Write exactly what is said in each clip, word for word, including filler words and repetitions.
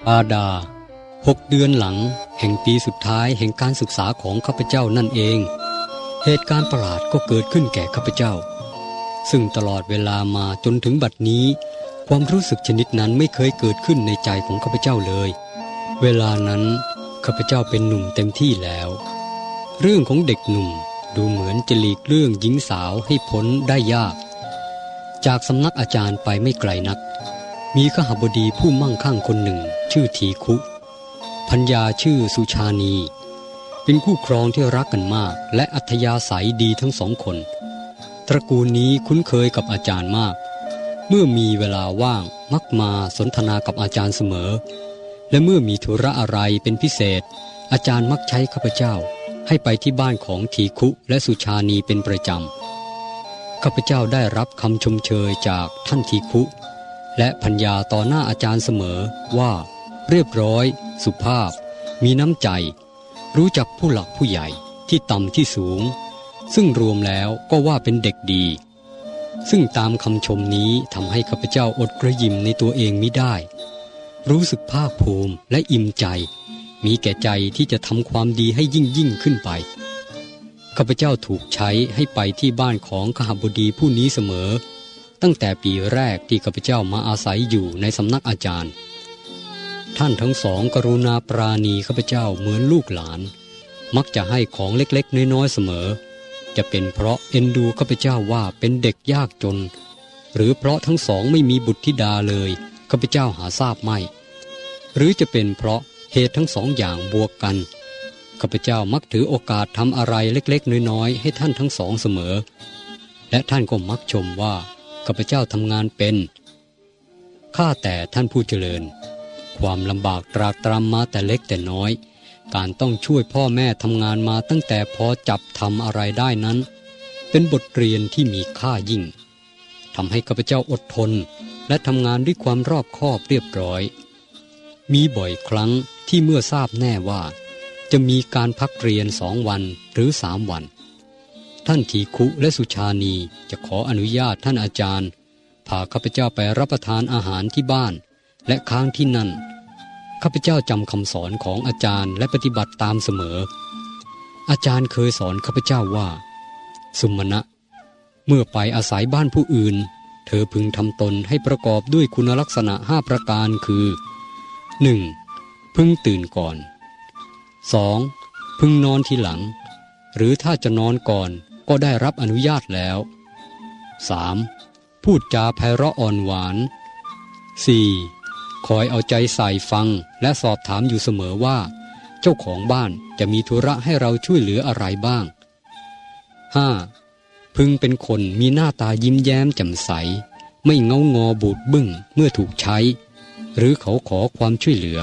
อาดาหกเดือนหลังแห่งปีสุดท้ายแห่งการศึกษาของข้าพเจ้านั่นเองเหตุการณ์ประหลาดก็เกิดขึ้นแก่ข้าพเจ้าซึ่งตลอดเวลามาจนถึงบัดนี้ความรู้สึกชนิดนั้นไม่เคยเกิดขึ้นในใจของข้าพเจ้าเลยเวลานั้นข้าพเจ้าเป็นหนุ่มเต็มที่แล้วเรื่องของเด็กหนุ่มดูเหมือนจะหลีกเรื่องหญิงสาวให้พ้นได้ยากจากสำนักอาจารย์ไปไม่ไกลนักมีขหบดีผู้มั่งคั่งคนหนึ่งชื่อทีคุภรรยาชื่อสุชานีเป็นคู่ครองที่รักกันมากและอัธยาศัยดีทั้งสองคนตระกูลนี้คุ้นเคยกับอาจารย์มากเมื่อมีเวลาว่างมักมาสนทนากับอาจารย์เสมอและเมื่อมีธุระอะไรเป็นพิเศษอาจารย์มักใช้ข้าพเจ้าให้ไปที่บ้านของทีคุและสุชานีเป็นประจำข้าพเจ้าได้รับคำชมเชยจากท่านทีคุและภรรยาต่อหน้าอาจารย์เสมอว่าเรียบร้อยสุภาพมีน้ำใจรู้จักผู้หลักผู้ใหญ่ที่ต่ำที่สูงซึ่งรวมแล้วก็ว่าเป็นเด็กดีซึ่งตามคำชมนี้ทำให้ข้าพเจ้าอดกระยิมในตัวเองมิได้รู้สึกภาคภูมิและอิ่มใจมีแก่ใจที่จะทำความดีให้ยิ่งยิ่งขึ้นไปข้าพเจ้าถูกใช้ให้ไปที่บ้านของขหบดีผู้นี้เสมอตั้งแต่ปีแรกที่ข้าพเจ้ามาอาศัยอยู่ในสำนักอาจารย์ท่านทั้งสองกรุณาปราณีข้าพเจ้าเหมือนลูกหลานมักจะให้ของเล็กๆน้อยๆเสมอจะเป็นเพราะเอ็นดูข้าพเจ้าว่าเป็นเด็กยากจนหรือเพราะทั้งสองไม่มีบุตรธิดาเลยข้าพเจ้าหาทราบไม่หรือจะเป็นเพราะเหตุทั้งสองอย่างบวกกันข้าพเจ้ามักถือโอกาสทำอะไรเล็กๆน้อยๆให้ท่านทั้งสองเสมอและท่านก็มักชมว่าข้าพเจ้าทำงานเป็นข้าแต่ท่านผู้เจริญความลำบากตรากตรำมาแต่เล็กแต่น้อยการต้องช่วยพ่อแม่ทำงานมาตั้งแต่พอจับทำอะไรได้นั้นเป็นบทเรียนที่มีค่ายิ่งทำให้ข้าพเจ้าอดทนและทำงานด้วยความรอบคอบเรียบร้อยมีบ่อยครั้งที่เมื่อทราบแน่ว่าจะมีการพักเรียนสองวันหรือสามวันท่านทีคุและสุชานีจะขออนุญาตท่านอาจารย์พาข้าพเจ้าไปรับประทานอาหารที่บ้านและค้างที่นั่นข้าพเจ้าจำคำสอนของอาจารย์และปฏิบัติตามเสมออาจารย์เคยสอนข้าพเจ้าว่าสุมาณะเมื่อไปอาศัยบ้านผู้อื่นเธอพึงทำตนให้ประกอบด้วยคุณลักษณะห้าประการคือ หนึ่ง. พึงตื่นก่อน สอง. พึงนอนทีหลังหรือถ้าจะนอนก่อนก็ได้รับอนุญาตแล้ว สาม. พูดจาไพเราะอ่อนหวาน สี่. คอยเอาใจใส่ฟังและสอบถามอยู่เสมอว่าเจ้าของบ้านจะมีธุระให้เราช่วยเหลืออะไรบ้าง ห้า. พึงเป็นคนมีหน้าตายิ้มแย้มแจ่มใสไม่เงางอบูดบึ้งเมื่อถูกใช้หรือเขาขอความช่วยเหลือ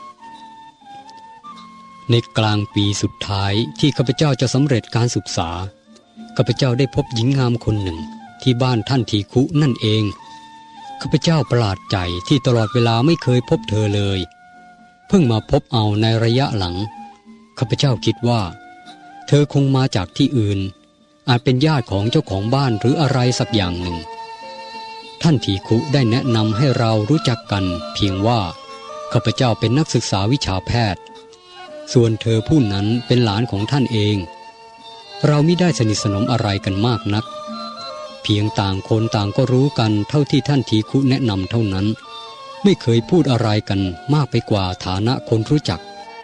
ในกลางปีสุดท้ายที่ข้าพเจ้าจะสำเร็จการศึกษาข้าพเจ้าได้พบหญิงงามคนหนึ่งที่บ้านท่านทีคุนั่นเองข้าพเจ้าประหลาดใจที่ตลอดเวลาไม่เคยพบเธอเลยเพิ่งมาพบเอาในระยะหลังข้าพเจ้าคิดว่าเธอคงมาจากที่อื่นอาจเป็นญาติของเจ้าของบ้านหรืออะไรสักอย่างหนึ่งท่านทีคุได้แนะนำให้เรารู้จักกันเพียงว่าข้าพเจ้าเป็นนักศึกษาวิชาแพทย์ส่วนเธอผู้นั้นเป็นหลานของท่านเองเราไม่ได้สนิทสนมอะไรกันมากนักเพียงต่างคนต่างก็รู้กันเท่าที่ท่านทีคุแนะนำเท่านั้นไม่เคยพูดอะไรกันมากไปกว่าฐานะคนรู้จัก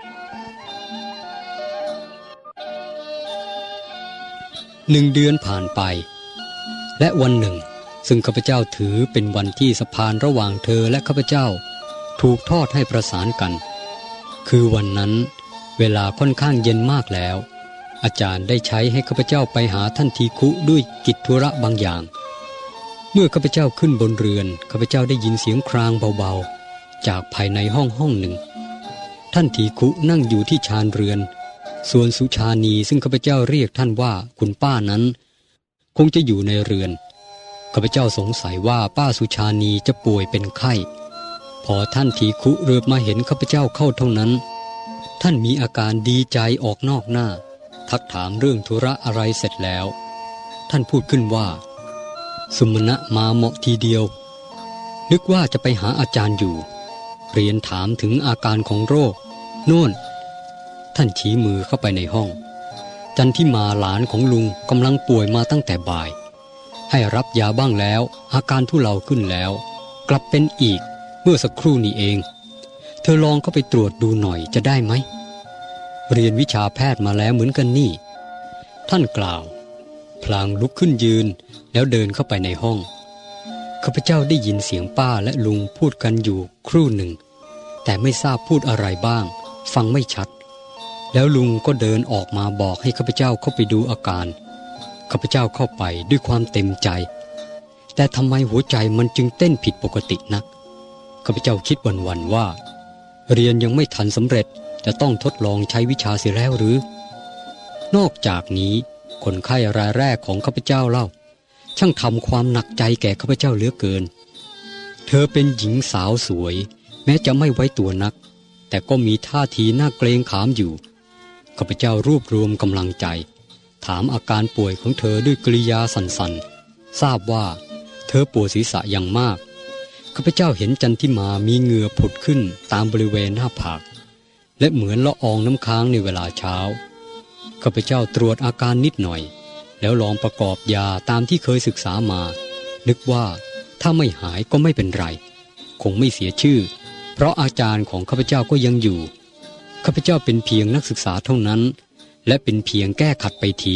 หนึ่งเดือนผ่านไปและวันหนึ่งซึ่งข้าพเจ้าถือเป็นวันที่สะพานระหว่างเธอและข้าพเจ้าถูกทอดให้ประสานกันคือวันนั้นเวลาค่อนข้างเย็นมากแล้วอาจารย์ได้ใช้ให้ข้าพเจ้าไปหาท่านทีคุด้วยกิจธุระบางอย่างเมื่อข้าพเจ้าขึ้นบนเรือนข้าพเจ้าได้ยินเสียงครางเบาๆจากภายในห้องห้องหนึ่งท่านทีคุนั่งอยู่ที่ชานเรือนส่วนสุชานีซึ่งข้าพเจ้าเรียกท่านว่าคุณป้านั้นคงจะอยู่ในเรือนข้าพเจ้าสงสัยว่าป้าสุชานีจะป่วยเป็นไข้พอท่านทีคุเรือบมาเห็นข้าพเจ้าเข้าเท่านั้นท่านมีอาการดีใจออกนอกหน้าทักถามเรื่องธุระอะไรเสร็จแล้วท่านพูดขึ้นว่าสุมาณะมาเหมาะทีเดียวนึกว่าจะไปหาอาจารย์อยู่เรียนถามถึงอาการของโรคโน่นท่านชี้มือเข้าไปในห้องจันทิมาหลานของลุงกำลังป่วยมาตั้งแต่บ่ายให้รับยาบ้างแล้วอาการทุเลาขึ้นแล้วกลับเป็นอีกเมื่อสักครู่นี้เองเธอลองเข้าไปตรวจดูหน่อยจะได้ไหมเรียนวิชาแพทย์มาแล้วเหมือนกันนี่ท่านกล่าวพลางลุกขึ้นยืนแล้วเดินเข้าไปในห้องข้าพเจ้าได้ยินเสียงป้าและลุงพูดกันอยู่ครู่หนึ่งแต่ไม่ทราบพูดอะไรบ้างฟังไม่ชัดแล้วลุงก็เดินออกมาบอกให้ข้าพเจ้าเข้าไปดูอาการข้าพเจ้าเข้าไปด้วยความเต็มใจแต่ทำไมหัวใจมันจึงเต้นผิดปกตินักข้าพเจ้าคิดวันๆว่าเรียนยังไม่ทันสำเร็จจะต้องทดลองใช้วิชาเสียแล้วหรือนอกจากนี้คนไข้รายแรกของข้าพเจ้าเล่าช่างทำความหนักใจแก่ข้าพเจ้าเหลือเกินเธอเป็นหญิงสาวสวยแม้จะไม่ไว้ตัวนักแต่ก็มีท่าทีน่าเกรงขามอยู่ข้าพเจ้ารวบรวมกำลังใจถามอาการป่วยของเธอด้วยกริยาสั่นๆทราบว่าเธอปวดศีรษะอย่างมากข้าพเจ้าเห็นจันทิมามีเหงื่อผุดขึ้นตามบริเวณหน้าผากและเหมือนละอองน้ำค้างในเวลาเช้าข้าพเจ้าตรวจอาการนิดหน่อยแล้วลองประกอบยาตามที่เคยศึกษามานึกว่าถ้าไม่หายก็ไม่เป็นไรคงไม่เสียชื่อเพราะอาจารย์ของข้าพเจ้าก็ยังอยู่ข้าพเจ้าเป็นเพียงนักศึกษาเท่านั้นและเป็นเพียงแก้ขัดไปที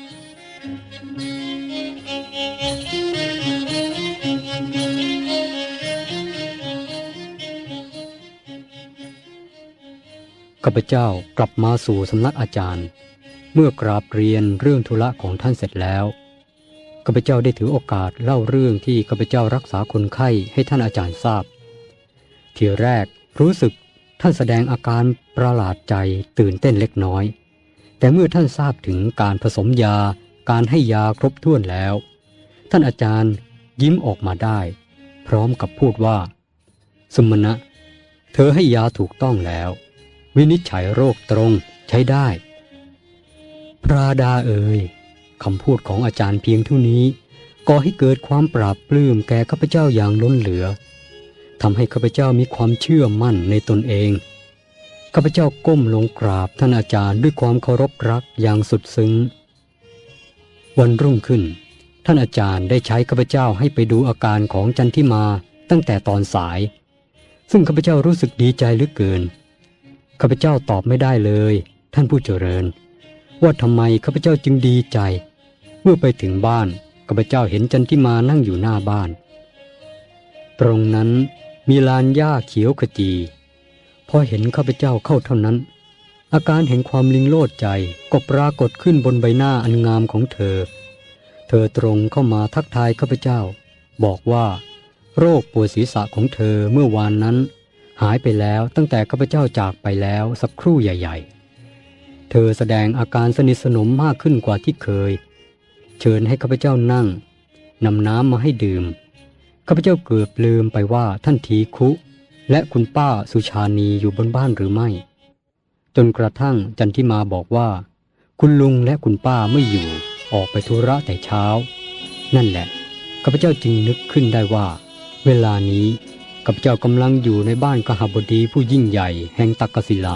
ข้าพเจ้ากลับมาสู่สำนักอาจารย์เมื่อกราบเรียนเรื่องธุระของท่านเสร็จแล้วข้าพเจ้าได้ถือโอกาสเล่าเรื่องที่ข้าพเจ้ารักษาคนไข้ให้ท่านอาจารย์ทราบทีแรกรู้สึกท่านแสดงอาการประหลาดใจตื่นเต้นเล็กน้อยแต่เมื่อท่านทราบถึงการผสมยาการให้ยาครบถ้วนแล้วท่านอาจารย์ยิ้มออกมาได้พร้อมกับพูดว่าสมณะเธอให้ยาถูกต้องแล้ววินิจฉัยโรคตรงใช้ได้พระดาเอ๋ยคำพูดของอาจารย์เพียงเท่านี้ก่อให้เกิดความปราบปลื้มแก่ข้าพเจ้าอย่างล้นเหลือทำให้ข้าพเจ้ามีความเชื่อมั่นในตนเองข้าพเจ้าก้มลงกราบท่านอาจารย์ด้วยความเคารพรักอย่างสุดซึ้งวันรุ่งขึ้นท่านอาจารย์ได้ใช้ข้าพเจ้าให้ไปดูอาการของจันทิมาตั้งแต่ตอนสายซึ่งข้าพเจ้ารู้สึกดีใจเหลือเกินข้าพเจ้าตอบไม่ได้เลยท่านผู้เจริญว่าทำไมข้าพเจ้าจึงดีใจเมื่อไปถึงบ้านข้าพเจ้าเห็นจันทิมานั่งอยู่หน้าบ้านตรงนั้นมีลานหญ้าเขียวขจีพอเห็นข้าพเจ้าเข้าเท่านั้นอาการแห่งความลิงโลดใจก็ปรากฏขึ้นบนใบหน้าอันงามของเธอเธอตรงเข้ามาทักทายข้าพเจ้าบอกว่าโรคปวดศีรษะของเธอเมื่อวานนั้นหายไปแล้วตั้งแต่ข้าพเจ้าจากไปแล้วสักครู่ใหญ่ๆเธอแสดงอาการสนิทสนมมากขึ้นกว่าที่เคยเชิญให้ข้าพเจ้านั่งนำน้ำมาให้ดื่มข้าพเจ้าเกือบลืมไปว่าท่านทีคุและคุณป้าสุชานีอยู่บนบ้านหรือไม่จนกระทั่งจันทิมาบอกว่าคุณลุงและคุณป้าไม่อยู่ออกไปธุระแต่เช้านั่นแหละข้าพเจ้าจึงนึกขึ้นได้ว่าเวลานี้ข้าพเจ้ากำลังอยู่ในบ้านกหบดีผู้ยิ่งใหญ่แห่งตักกศิลา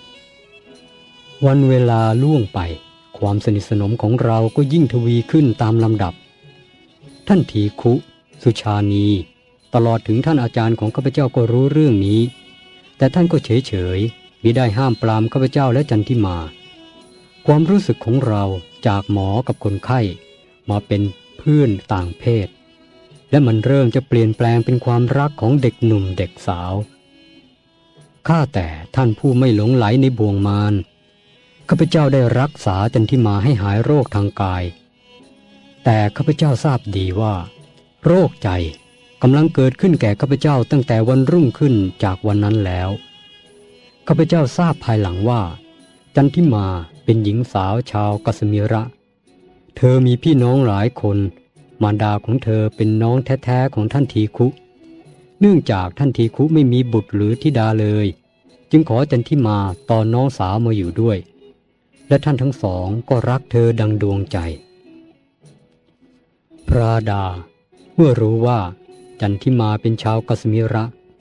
วันเวลาล่วงไปความสนิทสนมของเราก็ยิ่งทวีขึ้นตามลำดับท่านทีคุสุชานีตลอดถึงท่านอาจารย์ของข้าพเจ้าก็รู้เรื่องนี้แต่ท่านก็เฉยเฉยมิได้ห้ามปรามข้าพเจ้าและจันทิมาความรู้สึกของเราจากหมอกับคนไข้มาเป็นเพื่อนต่างเพศและมันเริ่มจะเปลี่ยนแปลงเป็นความรักของเด็กหนุ่มเด็กสาวข้าแต่ท่านผู้ไม่หลงไหลในบ่วงมารข้าพเจ้าได้รักษาจันทิมาให้หายโรคทางกายแต่ข้าพเจ้าทราบดีว่าโรคใจกำลังเกิดขึ้นแก่ข้าพเจ้าตั้งแต่วันรุ่งขึ้นจากวันนั้นแล้วข้าพเจ้าทราบภายหลังว่าจันทิมาเป็นหญิงสาวชาวกัสมีระเธอมีพี่น้องหลายคนมารดาของเธอเป็นน้องแท้ๆของท่านทีคุเนื่องจากท่านทีคุไม่มีบุตรหรือธิดาเลยจึงขอจันทิมาตอนน้องสาวมาอยู่ด้วยและท่านทั้งสองก็รักเธอดังดวงใจพระดาเมื่อรู้ว่าจันทิมาเป็นชาวกัสมีระ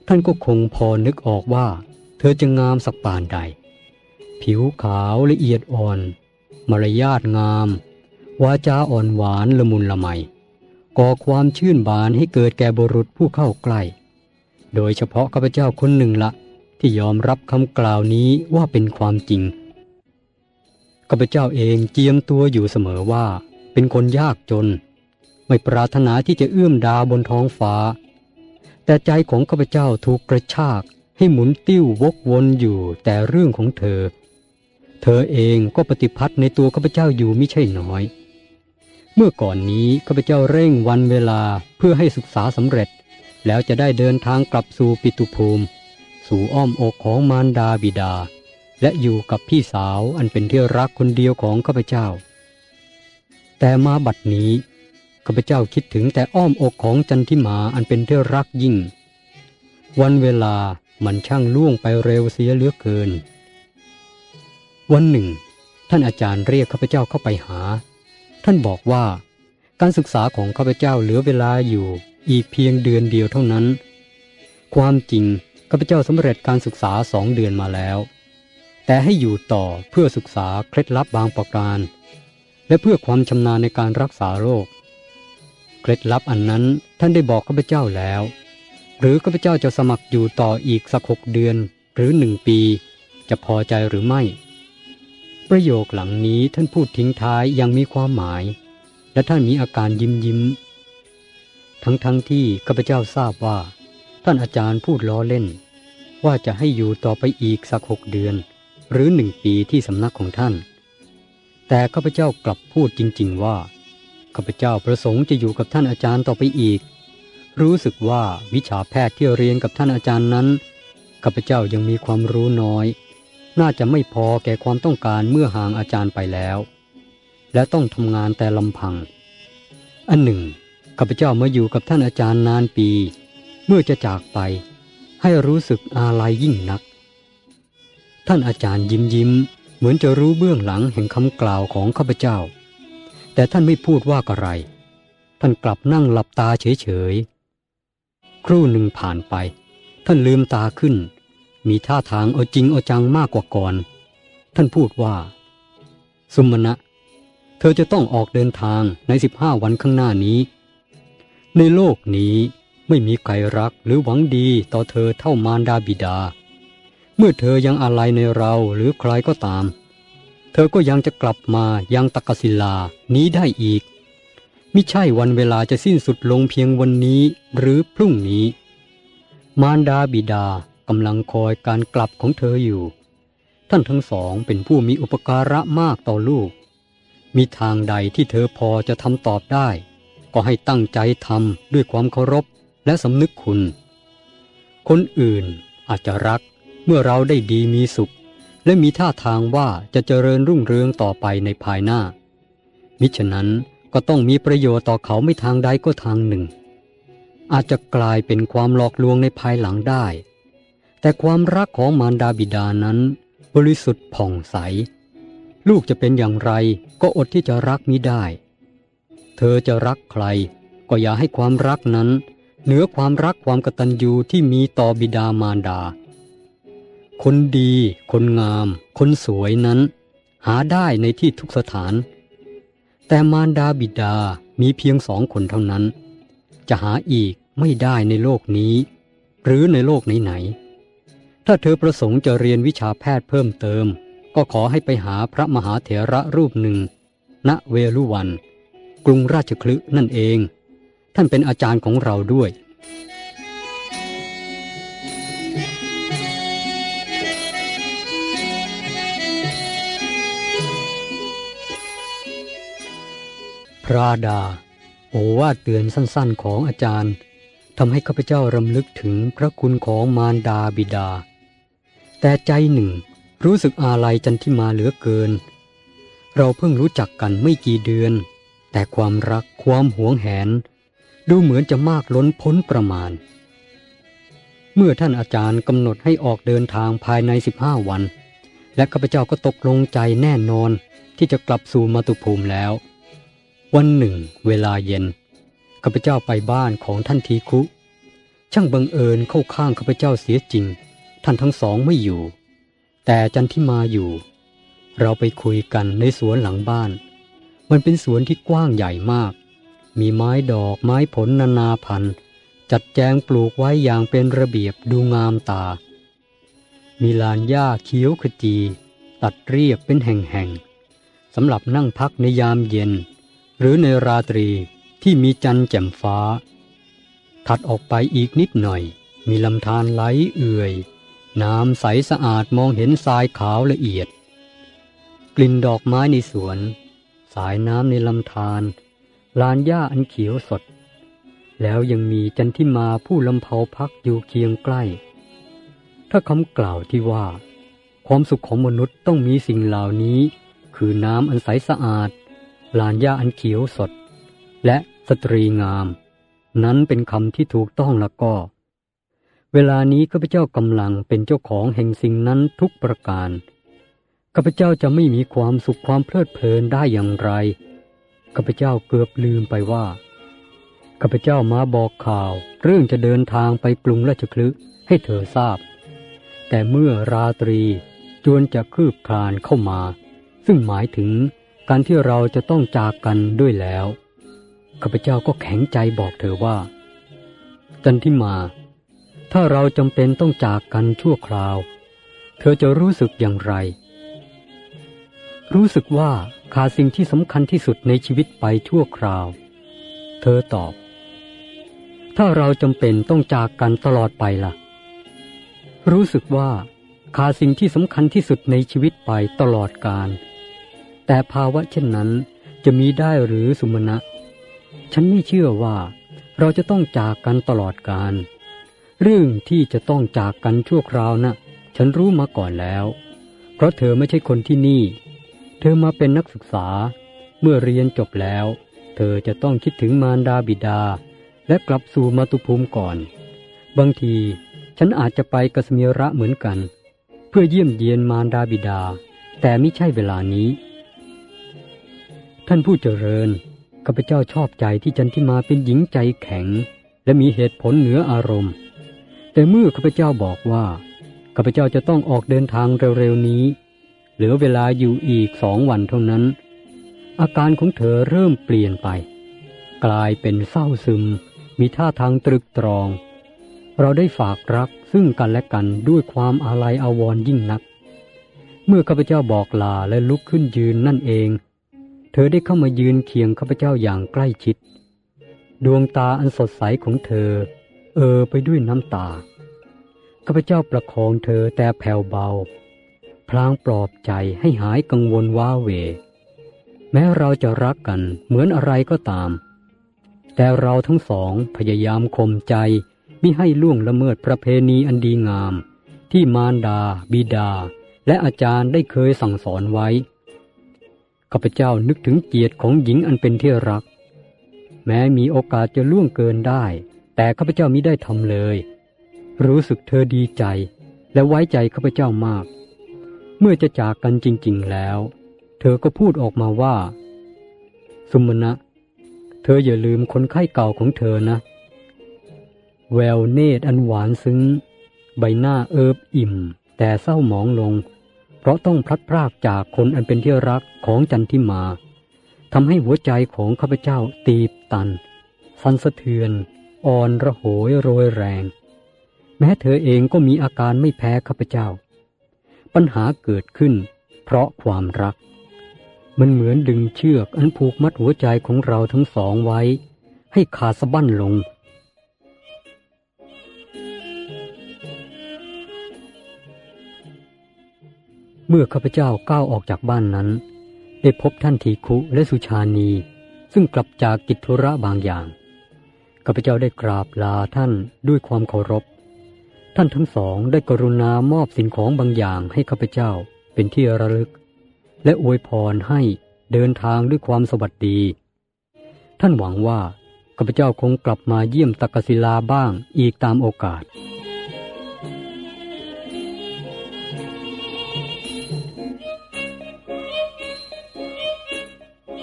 ท่านก็คงพอนึกออกว่าเธอจะงามสักปานใดผิวขาวละเอียดอ่อนมารยาทงามวาจาอ่อนหวานละมุนละไมก่อความชื่นบานให้เกิดแก่บุรุษผู้เข้าใกล้โดยเฉพาะข้าพเจ้าคนหนึ่งละที่ยอมรับคำกล่าวนี้ว่าเป็นความจริงข้าพเจ้าเองเจียมตัวอยู่เสมอว่าเป็นคนยากจนไม่ปรารถนาที่จะเอื้อมดาวบนท้องฟ้าแต่ใจของข้าพเจ้าถูกกระชากให้หมุนติ้ววกวนอยู่แต่เรื่องของเธอเธอเองก็ปฏิพัทธ์ในตัวข้าพเจ้าอยู่มิใช่น้อยเมื่อก่อนนี้ข้าพเจ้าเร่งวันเวลาเพื่อให้ศึกษาสำเร็จแล้วจะได้เดินทางกลับสู่ปิตุภูมิสู่อ้อมอกของมารดาบิดาและอยู่กับพี่สาวอันเป็นที่รักคนเดียวของข้าพเจ้าแต่มาบัดนี้ข้าพเจ้าคิดถึงแต่อ้อมอกของจันทิมาอันเป็นที่รักยิ่งวันเวลามันช่างล่วงไปเร็วเสียเหลือเกินวันหนึ่งท่านอาจารย์เรียกข้าพเจ้าเข้าไปหาท่านบอกว่าการศึกษาของข้าพเจ้าเหลือเวลาอยู่อีกเพียงเดือนเดียวเท่านั้นความจริงข้าพเจ้าสำเร็จการศึกษาสองเดือนมาแล้วแต่ให้อยู่ต่อเพื่อศึกษาเคล็ดลับบางประการและเพื่อความชำนาญในการรักษาโรคเคล็ดลับอันนั้นท่านได้บอกข้าพเจ้าแล้วหรือข้าพเจ้าจะสมัครอยู่ต่ออีกสักหกเดือนหรือหนึ่งปีจะพอใจหรือไม่ประโยคหลังนี้ท่านพูดทิ้งท้ายยังมีความหมายและท่านมีอาการยิ้มยิ้มทั้งทั้งที่ข้าพเจ้าทราบว่าท่านอาจารย์พูดล้อเล่นว่าจะให้อยู่ต่อไปอีกสักหกเดือนหรือหนึ่งปีที่สำนักของท่านแต่ข้าพเจ้ากลับพูดจริงๆว่าข้าพเจ้าประสงค์จะอยู่กับท่านอาจารย์ต่อไปอีกรู้สึกว่าวิชาแพทย์ที่เรียนกับท่านอาจารย์นั้นข้าพเจ้ายังมีความรู้น้อยน่าจะไม่พอแก่ความต้องการเมื่อห่างอาจารย์ไปแล้วและต้องทำงานแต่ลำพังอันหนึ่งข้าพเจ้ามาอยู่กับท่านอาจารย์นานปีเมื่อจะจากไปให้รู้สึกอาลัยยิ่งนักท่านอาจารย์ยิ้มยิ้มเหมือนจะรู้เบื้องหลังแห่งคำกล่าวของข้าพเจ้าแต่ท่านไม่พูดว่าอะไรท่านกลับนั่งหลับตาเฉยๆครู่หนึ่งผ่านไปท่านลืมตาขึ้นมีท่าทางเอาจริงเอาจังมากกว่าก่อนท่านพูดว่าสุมนะเธอจะต้องออกเดินทางในสิบห้าวันข้างหน้านี้ในโลกนี้ไม่มีใครรักหรือหวังดีต่อเธอเท่ามารดาบิดาเมื่อเธอยังอาลัยในเราหรือใครก็ตามเธอก็ยังจะกลับมายังตักกศิลานี้ได้อีกมิใช่วันเวลาจะสิ้นสุดลงเพียงวันนี้หรือพรุ่งนี้มารดาบิดากำลังคอยการกลับของเธออยู่ท่านทั้งสองเป็นผู้มีอุปการะมากต่อลูกมีทางใดที่เธอพอจะทำตอบได้ก็ให้ตั้งใจทำด้วยความเคารพและสำนึกคุณคนอื่นอาจจะรักเมื่อเราได้ดีมีสุขและมีท่าทางว่าจะเจริญรุ่งเรืองต่อไปในภายหน้ามิฉะนั้นก็ต้องมีประโยชน์ต่อเขาไม่ทางใดก็ทางหนึ่งอาจจะกลายเป็นความหลอกลวงในภายหลังได้แต่ความรักของมารดาบิดานั้นบริสุทธิ์ผ่องใสลูกจะเป็นอย่างไรก็อดที่จะรักมิได้เธอจะรักใครก็อย่าให้ความรักนั้นเหนือความรักความกตัญญูที่มีต่อบิดามารดาคนดีคนงามคนสวยนั้นหาได้ในที่ทุกสถานแต่มารดาบิดามีเพียงสองคนเท่านั้นจะหาอีกไม่ได้ในโลกนี้หรือในโลกไหนๆถ้าเธอประสงค์จะเรียนวิชาแพทย์เพิ่มเติมก็ขอให้ไปหาพระมหาเถระรูปหนึ่งณเวลุวันกรุงราชคฤห์นั่นเองท่านเป็นอาจารย์ของเราด้วยพระดาโอวาทเตือนสั้นๆของอาจารย์ทำให้ข้าพเจ้ารำลึกถึงพระคุณของมารดาบิดาแต่ใจหนึ่งรู้สึกอาลัยจันทิมาเหลือเกินเราเพิ่งรู้จักกันไม่กี่เดือนแต่ความรักความหวงแหนดูเหมือนจะมากล้นพ้นประมาณเมื่อท่านอาจารย์กำหนดให้ออกเดินทางภายในสิบห้าวันและข้าพเจ้าก็ตกลงใจแน่นอนที่จะกลับสู่มาตุภูมิแล้ววันหนึ่งเวลาเย็นข้าพเจ้าไปบ้านของท่านทีคุช่างบังเอิญเข้าข้างข้าพเจ้าเสียจริงท่านทั้งสองไม่อยู่แต่จันทิมาอยู่เราไปคุยกันในสวนหลังบ้านมันเป็นสวนที่กว้างใหญ่มากมีไม้ดอกไม้ผลนานาพันธุ์จัดแจงปลูกไว้อย่างเป็นระเบียบดูงามตามีลานหญ้าเขียวขจีตัดเรียบเป็นแห่งๆสำหรับนั่งพักในยามเย็นหรือในราตรีที่มีจันทร์แจ่มฟ้าถัดออกไปอีกนิดหน่อยมีลำธารไหลเอื่อยน้ำใสสะอาดมองเห็นทรายขาวละเอียดกลิ่นดอกไม้ในสวนสายน้ำในลำธารลานหญ้าอันเขียวสดแล้วยังมีจันทิมาผู้ลำเพาพักอยู่เคียงใกล้ถ้าคำกล่าวที่ว่าความสุขของมนุษย์ต้องมีสิ่งเหล่านี้คือน้ำอันใสสะอาดลานหญ้าอันเขียวสดและสตรีงามนั้นเป็นคำที่ถูกต้องแล้วก็เวลานี้ข้าพเจ้ากำลังเป็นเจ้าของแห่งสิ่งนั้นทุกประการข้าพเจ้าจะไม่มีความสุขความเพลิดเพลินได้อย่างไรข้าพเจ้าเกือบลืมไปว่าข้าพเจ้ามาบอกข่าวเรื่องจะเดินทางไปกรุงราชคฤห์ให้เธอทราบแต่เมื่อราตรีจวนจะคืบคลานเข้ามาซึ่งหมายถึงการที่เราจะต้องจากกันด้วยแล้วข้าพเจ้าก็แข็งใจบอกเธอว่าจันทิมาถ้าเราจำเป็นต้องจากกันชั่วคราวเธอจะรู้สึกอย่างไรรู้สึกว่าขาดสิ่งที่สำคัญที่สุดในชีวิตไปชั่วคราวเธอตอบถ้าเราจำเป็นต้องจากกันตลอดไปล่ะรู้สึกว่าขาดสิ่งที่สำคัญที่สุดในชีวิตไปตลอดกาลแต่ภาวะเช่นนั้นจะมีได้หรือสุมาณะฉันไม่เชื่อว่าเราจะต้องจากกันตลอดกาลเรื่องที่จะต้องจากกันชั่วคราวนะ่ะฉันรู้มาก่อนแล้วเพราะเธอไม่ใช่คนที่นี่เธอมาเป็นนักศึกษาเมื่อเรียนจบแล้วเธอจะต้องคิดถึงมารดาบิดาและกลับสู่มาตุภูมิก่อนบางทีฉันอาจจะไปกัสมีระเหมือนกันเพื่อเยี่ยมเยียนมารดาบิดาแต่ไม่ใช่เวลานี้ท่านผู้เจริญข้าพเจ้าชอบใจที่จันทิมาเป็นหญิงใจแข็งและมีเหตุผลเหนืออารมณ์แต่เมื่อข้าพเจ้าบอกว่าข้าพเจ้าจะต้องออกเดินทางเร็วๆนี้เหลือเวลาอยู่อีกสองวันเท่านั้นอาการของเธอเริ่มเปลี่ยนไปกลายเป็นเศร้าซึมมีท่าทางตรึกตรองเราได้ฝากรักซึ่งกันและกันด้วยความอาลัยอาวรณ์ยิ่งนักเมื่อข้าพเจ้าบอกลาและลุกขึ้นยืนนั่นเองเธอได้เข้ามายืนเคียงข้าพเจ้าอย่างใกล้ชิดดวงตาอันสดใสของเธอเออไปด้วยน้ำตาข้าพเจ้าประคองเธอแต่แผ่วเบาพลางปลอบใจให้หายกังวลว้าเหวแม้เราจะรักกันเหมือนอะไรก็ตามแต่เราทั้งสองพยายามข่มใจมิให้ล่วงละเมิดประเพณีอันดีงามที่มารดาบิดาและอาจารย์ได้เคยสั่งสอนไว้ข้าพเจ้านึกถึงเกียรติของหญิงอันเป็นที่รักแม้มีโอกาสจะล่วงเกินได้แต่ข้าพเจ้ามิได้ทำเลยรู้สึกเธอดีใจและไว้ใจข้าพเจ้ามากเมื่อจะจากกันจริงๆแล้วเธอก็พูดออกมาว่าสุมาณะเธออย่าลืมคนไข้เก่าของเธอนะแววเนตรอันหวานซึ้งใบหน้าเอิบอิ่มแต่เศร้าหมองลงเพราะต้องพลัดพรากจากคนอันเป็นที่รักของจันทิมาทำให้หัวใจของข้าพเจ้าตีบตันสั่นสะเทือนอ่อนระโหยโรยแรงแม้เธอเองก็มีอาการไม่แพ้ข้าพเจ้าปัญหาเกิดขึ้นเพราะความรักมันเหมือนดึงเชือกอันผูกมัดหัวใจของเราทั้งสองไว้ให้ขาดสะบั้นลงเมื่อข้าพเจ้าก้าวออกจากบ้านนั้นได้พบท่านทีคุและสุชานีซึ่งกลับจากกิจธุระบางอย่างข้าพเจ้าได้กราบลาท่านด้วยความเคารพท่านทั้งสองได้กรุณามอบสิ่งของบางอย่างให้ข้าพเจ้าเป็นที่ระลึกและอวยพรให้เดินทางด้วยความสวัสดีท่านหวังว่าข้าพเจ้าคงกลับมาเยี่ยมตักกศิลาบ้างอีกตามโอกาส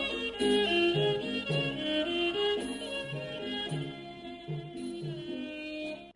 ใน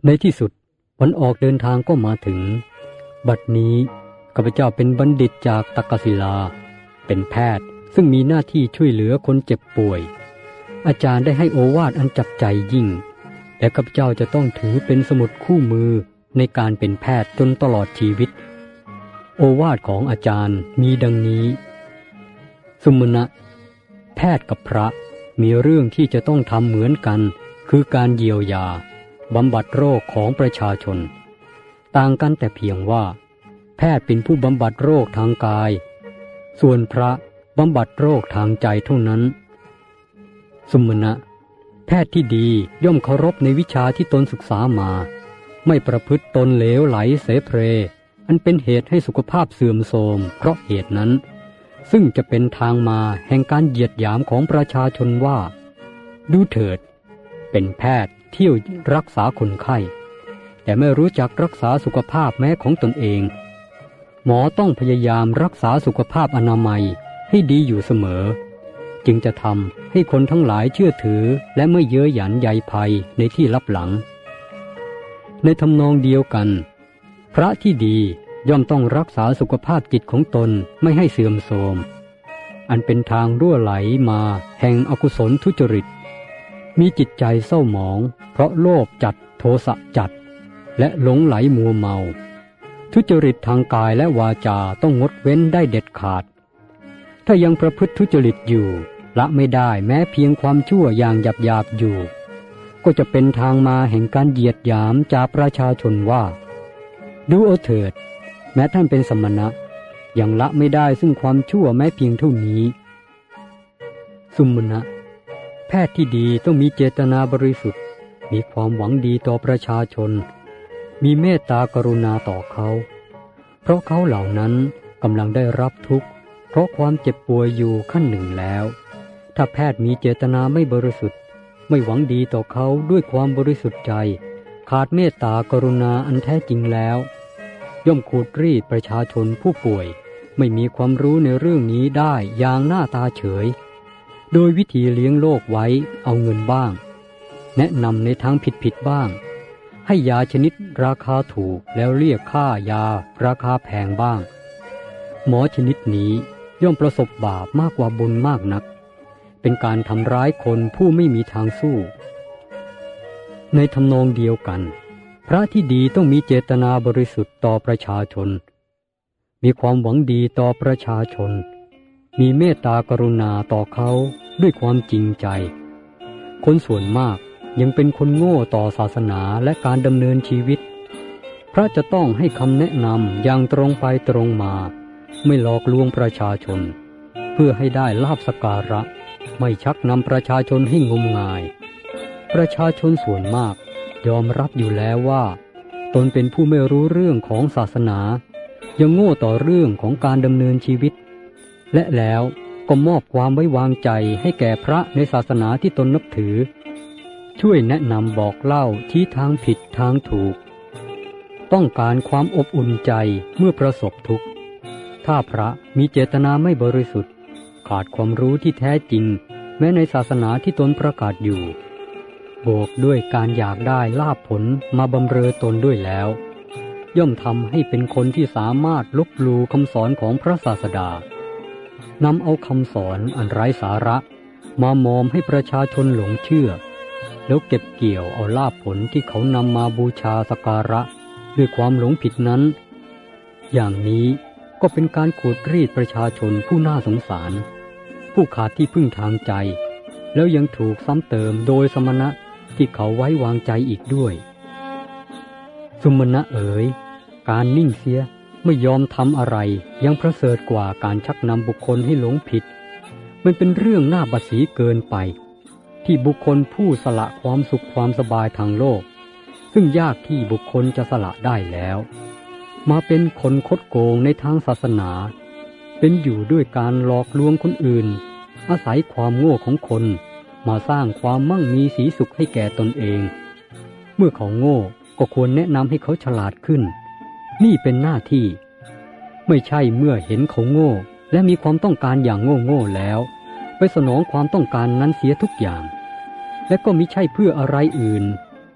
ในที่สุดวันออกเดินทางก็มาถึงบัดนี้ข้าพเจ้าเป็นบัณฑิตจากตักกศิลาเป็นแพทย์ซึ่งมีหน้าที่ช่วยเหลือคนเจ็บป่วยอาจารย์ได้ให้โอวาทอันจับใจยิ่งและข้าพเจ้าจะต้องถือเป็นสมุดคู่มือในการเป็นแพทย์จนตลอดชีวิตโอวาทของอาจารย์มีดังนี้สุมนะแพทย์กับพระมีเรื่องที่จะต้องทำเหมือนกันคือการเยียวยาบำบัดโรคของประชาชนต่างกันแต่เพียงว่าแพทย์เป็นผู้บำบัดโรคทางกายส่วนพระบำบัดโรคทางใจเท่านั้นสุมนะแพทย์ที่ดีย่อมเคารพในวิชาที่ตนศึกษามาไม่ประพฤติตนเหลวไหลเสเพลอันเป็นเหตุให้สุขภาพเสื่อมโทรมเพราะเหตุนั้นซึ่งจะเป็นทางมาแห่งการเหยียดหยามของประชาชนว่าดูเถิดเป็นแพทย์เที่ยวรักษาคนไข้แต่ไม่รู้จักรักษาสุขภาพแม้ของตนเองหมอต้องพยายามรักษาสุขภาพอนามัยให้ดีอยู่เสมอจึงจะทำให้คนทั้งหลายเชื่อถือและไม่เย้ยหยันใยภัยในที่ลับหลังในทำนองเดียวกันพระที่ดีย่อมต้องรักษาสุขภาพจิตของตนไม่ให้เสื่อมโทรมอันเป็นทางรั่วไหลมาแห่งอกุศลทุจริตมีจิตใจเศร้าหมองเพราะโลภจัดโทสะจัดและหลงไหลมัวเมาทุจริตทางกายและวาจาต้องงดเว้นได้เด็ดขาดถ้ายังประพฤติทุจริตอยู่ละไม่ได้แม้เพียงความชั่วอย่างหยาบๆอยู่ก็จะเป็นทางมาแห่งการเหยียดหยามจากประชาชนว่าดูเอาเถิดแม้ท่านเป็นสมณะยังละไม่ได้ซึ่งความชั่วแม้เพียงเท่านี้สุมนะแพทย์ที่ดีต้องมีเจตนาบริสุทธิ์มีความหวังดีต่อประชาชนมีเมตตากรุณาต่อเขาเพราะเขาเหล่านั้นกำลังได้รับทุกข์เพราะความเจ็บป่วยอยู่ขั้นหนึ่งแล้วถ้าแพทย์มีเจตนาไม่บริสุทธิ์ไม่หวังดีต่อเขาด้วยความบริสุทธิ์ใจขาดเมตตากรุณาอันแท้จริงแล้วย่อมขูดรีดประชาชนผู้ป่วยไม่มีความรู้ในเรื่องนี้ได้อย่างหน้าตาเฉยโดยวิธีเลี้ยงโลกไว้เอาเงินบ้างแนะนำในทางผิดๆบ้างให้ยาชนิดราคาถูกแล้วเรียกค่ายาราคาแพงบ้างหมอชนิดนี้ย่อมประสบบาปมากกว่าบุญมากนักเป็นการทำร้ายคนผู้ไม่มีทางสู้ในทำนองเดียวกันพระที่ดีต้องมีเจตนาบริสุทธิ์ต่อประชาชนมีความหวังดีต่อประชาชนมีเมตตากรุณาต่อเขาด้วยความจริงใจคนส่วนมากยังเป็นคนโง่ต่อศาสนาและการดำเนินชีวิตพระจะต้องให้คำแนะนำอย่างตรงไปตรงมาไม่หลอกลวงประชาชนเพื่อให้ได้ลาภสักการะไม่ชักนำประชาชนให้งมงายประชาชนส่วนมากยอมรับอยู่แล้วว่าตนเป็นผู้ไม่รู้เรื่องของศาสนายังโง่ต่อเรื่องของการดำเนินชีวิตและแล้วก็มอบความไว้วางใจให้แก่พระในศาสนาที่ตนนับถือช่วยแนะนำบอกเล่าชี้ทางผิดทางถูกต้องการความอบอุ่นใจเมื่อประสบทุกข์ถ้าพระมีเจตนาไม่บริสุทธิ์ขาดความรู้ที่แท้จริงแม้ในศาสนาที่ตนประกาศอยู่บวกด้วยการอยากได้ลาภผลมาบำเรอตนด้วยแล้วย่อมทำให้เป็นคนที่สามารถลบลู่คำสอนของพระศาสดานำเอาคำสอนอันไร้สาระมามอมให้ประชาชนหลงเชื่อแล้วเก็บเกี่ยวเอาลาภผลที่เขานำมาบูชาสักการะด้วยความหลงผิดนั้นอย่างนี้ก็เป็นการขูดรีดประชาชนผู้น่าสงสารผู้ขาดที่พึ่งทางใจแล้วยังถูกซ้ำเติมโดยสมณะที่เขาไว้วางใจอีกด้วยสุมณะเอ๋ยการนิ่งเสียไม่ยอมทำอะไรยังประเสริฐกว่าการชักนำบุคคลให้หลงผิดมันเป็นเรื่องน่าบัดสีเกินไปที่บุคคลผู้สละความสุขความสบายทางโลกซึ่งยากที่บุคคลจะสละได้แล้วมาเป็นคนคดโกงในทางศาสนาเป็นอยู่ด้วยการหลอกลวงคนอื่นอาศัยความโง่ของคนมาสร้างความมั่งมีสีสุขให้แก่ตนเองเมื่อเขาโง่ก็ควรแนะนำให้เขาฉลาดขึ้นนี่เป็นหน้าที่ไม่ใช่เมื่อเห็นเขาโง่และมีความต้องการอย่างโง่ๆแล้วไปสนองความต้องการนั้นเสียทุกอย่างและก็มิใช่เพื่ออะไรอื่น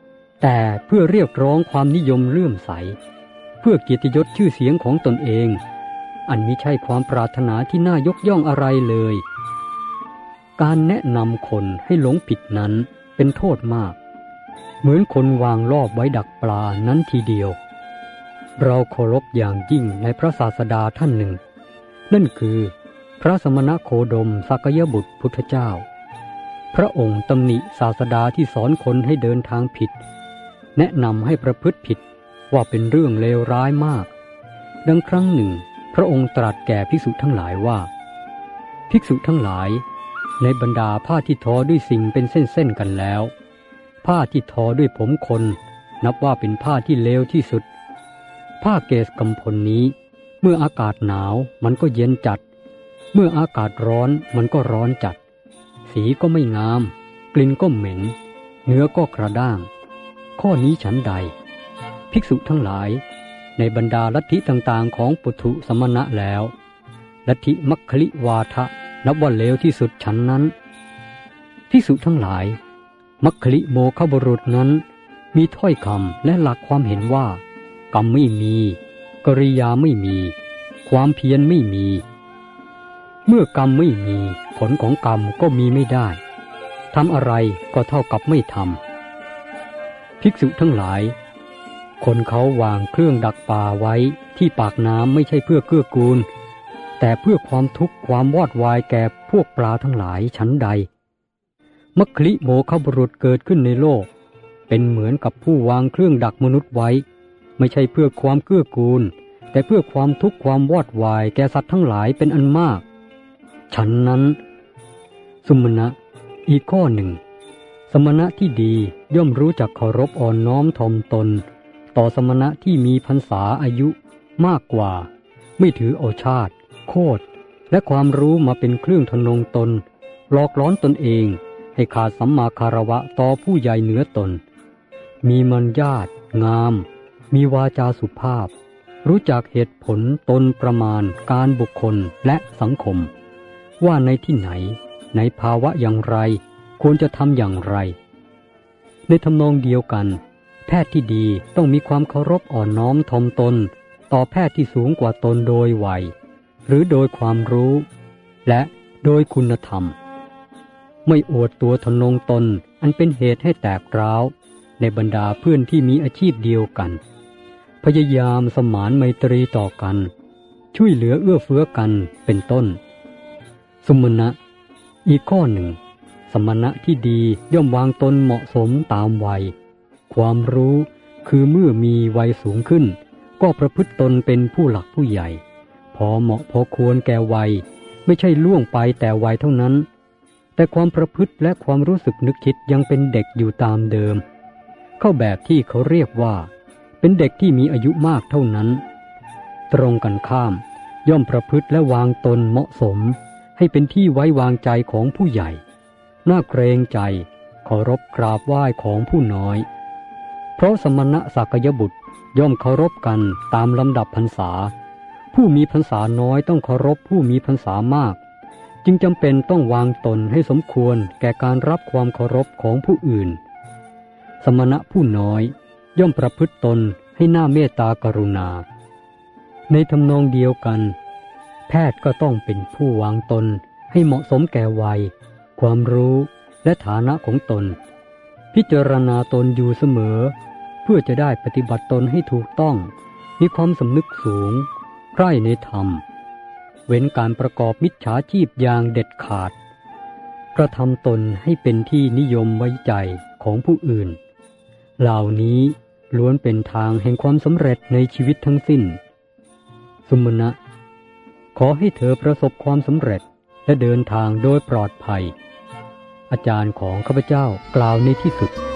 แต่เพื่อเรียกร้องความนิยมเลื่อมใสเพื่อเกียรติยศชื่อเสียงของตนเองอันมิใช่ความปรารถนาที่น่ายกย่องอะไรเลยการแนะนำคนให้หลงผิดนั้นเป็นโทษมากเหมือนคนวางรอบไว้ดักปลานั้นทีเดียวเราเคารพอย่างยิ่งในพระศาสดาท่านหนึ่งนั่นคือพระสมณโคดมสักยบุตรพุทธเจ้าพระองค์ตำหนิศาสดาที่สอนคนให้เดินทางผิดแนะนำให้ประพฤติผิดว่าเป็นเรื่องเลวร้ายมากดังครั้งหนึ่งพระองค์ตรัสแก่ภิกษุทั้งหลายว่าภิกษุทั้งหลายในบรรดาผ้าที่ทอด้วยสิ่งเป็นเส้นๆกันแล้วผ้าที่ทอด้วยผมคนนับว่าเป็นผ้าที่เลวที่สุดผ้าเกศกำพลนี้เมื่ออากาศหนาวมันก็เย็นจัดเมื่ออากาศร้อนมันก็ร้อนจัดสีก็ไม่งามกลิ่นก็เหม็นเนื้อก็กระด้างข้อนี้ฉันใดภิกษุทั้งหลายในบรรดาลัทธิต่างๆของปุถุสมณะแล้วลัทธิมัคคลิวาทะนับว่าเลวที่สุดฉันนั้นภิกษุทั้งหลายมัคคลิโมฆบุรุษนั้นมีถ้อยคำและหลักความเห็นว่ากรรมไม่มีกริยาไม่มีความเพียรไม่มีเมื่อกรรมไม่มีผลของกรรมก็มีไม่ได้ทำอะไรก็เท่ากับไม่ทำภิกษุทั้งหลายคนเขาวางเครื่องดักปลาไว้ที่ปากน้ำไม่ใช่เพื่อเกื้อกูลแต่เพื่อความทุกข์ความวอดวายแก่พวกปลาทั้งหลายฉันใดมัคคลิโมฆบุรุษเกิดขึ้นในโลกเป็นเหมือนกับผู้วางเครื่องดักมนุษย์ไว้ไม่ใช่เพื่อความเกื้อกูลแต่เพื่อความทุกข์ความวอดวายแก่สัตว์ทั้งหลายเป็นอันมากฉันนั้นสุมณะอีกข้อหนึ่งสมณะที่ดีย่อมรู้จักเคารพอ่อนน้อมถ่อมตนต่อสมณะที่มีพรรษาอายุมากกว่าไม่ถือเอาชาติโคตรและความรู้มาเป็นเครื่องทนงตนหลอกล้อนตนเองให้ขาดสัมมาคารวะต่อผู้ใหญ่เหนือตนมีมารยาทงามมีวาจาสุภาพรู้จักเหตุผลตนประมาณการบุคคลและสังคมว่าในที่ไหนในภาวะอย่างไรควรจะทำอย่างไรในทำนองเดียวกันแพทย์ที่ดีต้องมีความเคารพอ่อนน้อมถ่อมตนต่อแพทย์ที่สูงกว่าตนโดยวัยหรือโดยความรู้และโดยคุณธรรมไม่อวดตัวทนงตนอันเป็นเหตุให้แตกร้าวในบรรดาเพื่อนที่มีอาชีพเดียวกันพยายามสมานไมตรีต่อกันช่วยเหลือเอื้อเฟื้อกันเป็นต้นสมณะอีกข้อหนึ่งสมณะที่ดีย่อมวางตนเหมาะสมตามวัยความรู้คือเมื่อมีวัยสูงขึ้นก็ประพฤติตนเป็นผู้หลักผู้ใหญ่พอเหมาะพอควรแก่วัยไม่ใช่ล่วงไปแต่วัยเท่านั้นแต่ความประพฤติและความรู้สึกนึกคิดยังเป็นเด็กอยู่ตามเดิมเข้าแบบที่เขาเรียกว่าเป็นเด็กที่มีอายุมากเท่านั้นตรงกันข้ามย่อมประพฤติและวางตนเหมาะสมให้เป็นที่ไว้วางใจของผู้ใหญ่น่าเกรงใจเคารพกราบไหว้ของผู้น้อยเพราะสมณะสักยบุตรย่อมเคารพกันตามลำดับพรรษาผู้มีพรรษาน้อยต้องเคารพผู้มีพรรษามากจึงจำเป็นต้องวางตนให้สมควรแก่การรับความเคารพของผู้อื่นสมณะผู้น้อยย่อมประพฤติตนให้น่าเมตตากรุณาในทำนองเดียวกันแพทย์ก็ต้องเป็นผู้วางตนให้เหมาะสมแก่วัยความรู้และฐานะของตนพิจารณาตนอยู่เสมอเพื่อจะได้ปฏิบัติตนให้ถูกต้องมีความสำนึกสูงใคร่ในธรรมเว้นการประกอบมิจฉาชีพอย่างเด็ดขาดกระทำตนให้เป็นที่นิยมไว้ใจของผู้อื่นเหล่านี้ล้วนเป็นทางแห่งความสำเร็จในชีวิตทั้งสิ้นสุมณะขอให้เธอประสบความสำเร็จและเดินทางโดยปลอดภัยอาจารย์ของข้าพเจ้ากล่าวในที่สุด